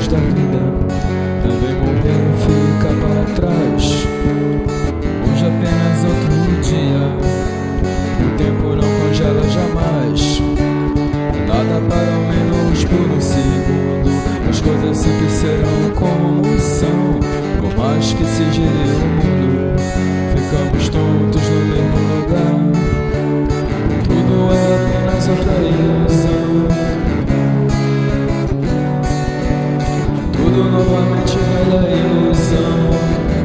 coisas da vida. Também morrer fica para trás. Hoje apenas outro dia. O tempo não congela jamais. Nada para ao menos por um segundo. As coisas sempre serão como são. Por mais que se gire o mundo, ficamos tontos no mesmo lugar. Tudo é apenas outra ilusão. Tudo novamente velha ilusão.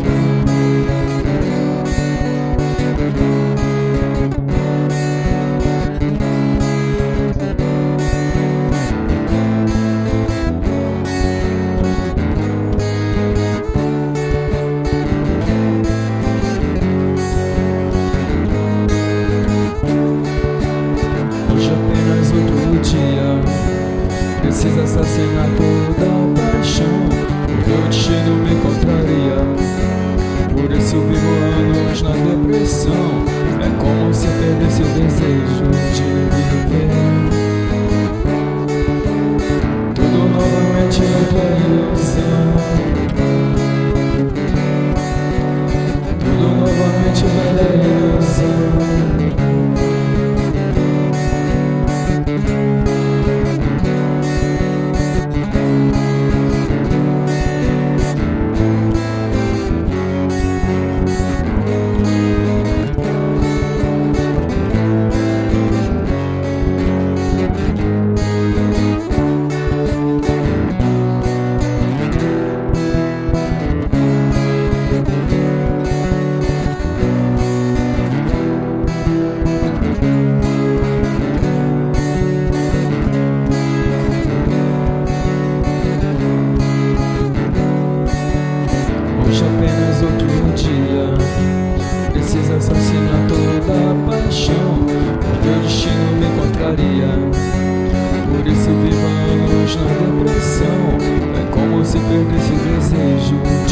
Hoje apenas outro dia. Precisa assassinar toda a paixão. O teu destino me contraria. Por isso vivo anos na depressão. É como se perdesse o desejo de viver. Tudo novamente é ilusão. Tudo novamente é ilusão. Hoje apenas outro dia. Precisa assassinar toda a paixão. O teu destino me contraria. Por isso vivo anos na depressão. É como se perdesse o desejo